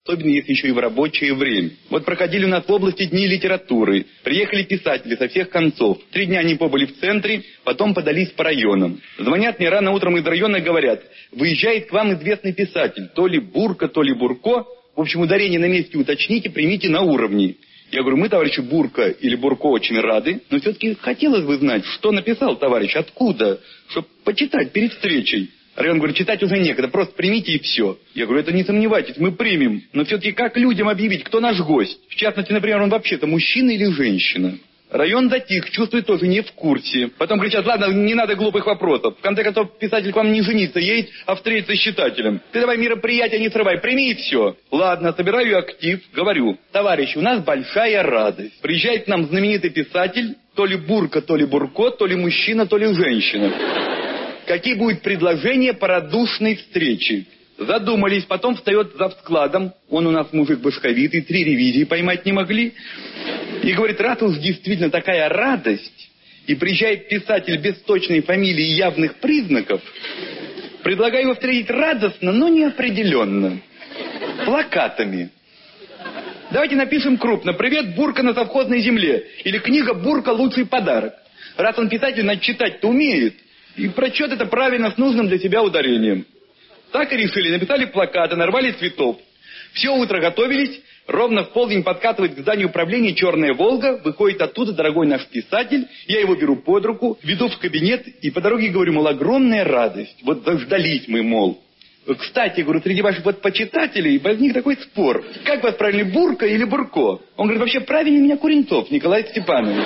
особенно если еще и в рабочее время. Вот проходили у нас в области дни литературы, приехали писатели со всех концов. 3 дня они побыли в центре, потом подались по районам. Звонят мне рано утром из района и говорят: выезжает к вам известный писатель, то ли Бурка, то ли Бурко. В общем, ударение на месте уточните, примите на уровне. Я говорю: мы, товарищи Бурка или Бурко, очень рады, но все-таки хотелось бы знать, что написал товарищ, откуда, чтобы почитать перед встречей. Район говорит: читать уже некогда, просто примите и все. Я говорю: это не сомневайтесь, мы примем, но все-таки как людям объявить, кто наш гость? В частности, например, он вообще-то мужчина или женщина? Район затих, чувствует, тоже не в курсе. Потом кричат: ладно, не надо глупых вопросов. В конце концов, писатель к вам не жениться едет, а встретиться с читателем. Ты давай мероприятие не срывай, прими и все. Ладно, собираю актив, говорю: товарищи, у нас большая радость. Приезжает к нам знаменитый писатель, то ли Бурка, то ли Бурко, то ли мужчина, то ли женщина. Какие будут предложения по радушной встрече? Задумались, потом встает завскладом, он у нас мужик башковитый, 3 ревизии поймать не могли. И говорит: раз уж действительно такая радость, и приезжает писатель без точной фамилии и явных признаков, предлагаю его встретить радостно, но неопределенно. Плакатами. Давайте напишем крупно: «Привет, Бурка на совхозной земле», или «Книга Бурка – лучший подарок». Раз он писатель, значит, читать-то умеет, и прочет это правильно с нужным для себя ударением. Так и решили, написали плакаты, нарвали цветов. Все утро готовились, ровно в полдень подкатывает к зданию управления «Черная Волга», выходит оттуда дорогой наш писатель, я его беру под руку, веду в кабинет и по дороге говорю: мол, огромная радость, вот дождались мы, мол. Кстати, говорю, среди ваших вот почитателей возник такой спор, как вас правильно, Бурка или Бурко? Он говорит: вообще правильнее меня Куренцов Николай Степанович.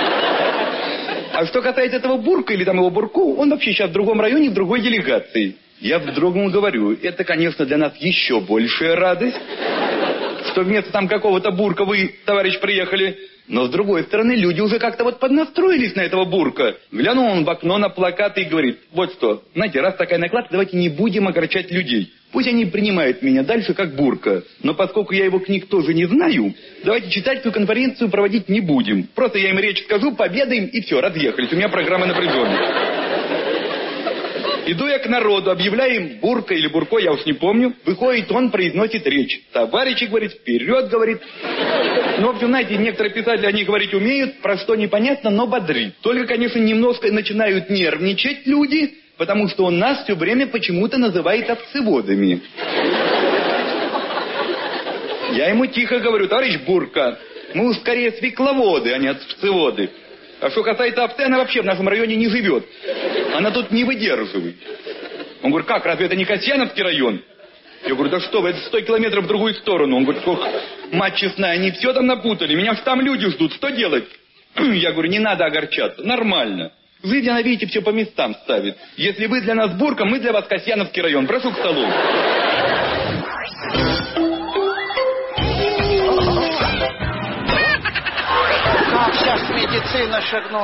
А что касается этого Бурка или там его Бурко, он вообще сейчас в другом районе, в другой делегации. Я вздрогнул, говорю: это, конечно, для нас еще большая радость, что вместо там какого-то Бурка вы, товарищ, приехали. Но с другой стороны, люди уже как-то вот поднастроились на этого Бурка. Глянул он в окно на плакаты и говорит: вот что, знаете, раз такая накладка, давайте не будем огорчать людей. Пусть они принимают меня дальше как Бурка. Но поскольку я его книг тоже не знаю, давайте читательскую конференцию проводить не будем. Просто я им речь скажу, победаем и все, разъехались. У меня программа напряженная. Иду я к народу, объявляем Бурка или Бурко, я уж не помню. Выходит он, произносит речь. Товарищи, говорит, вперед, говорит. Ну, в общем, знаете, некоторые писатели, они говорить умеют, про что непонятно, но бодрит. Только, конечно, немножко начинают нервничать люди, потому что он нас все время почему-то называет овцеводами. Я ему тихо говорю: товарищ Бурка, мы уж скорее свекловоды, а не овцеводы. А что касается овцы, она вообще в нашем районе не живет. Она тут не выдерживает. Он говорит: как, разве это не Касьяновский район? Я говорю: да что вы, это 100 километров в другую сторону. Он говорит: ох, мать честная, они все там напутали, меня ж там люди ждут, что делать? Я говорю: не надо огорчаться, нормально. Жизнь, она, видите, все по местам ставит. Если вы для нас Бурка, мы для вас Касьяновский район. Прошу к столу. Как сейчас медицина шагнула.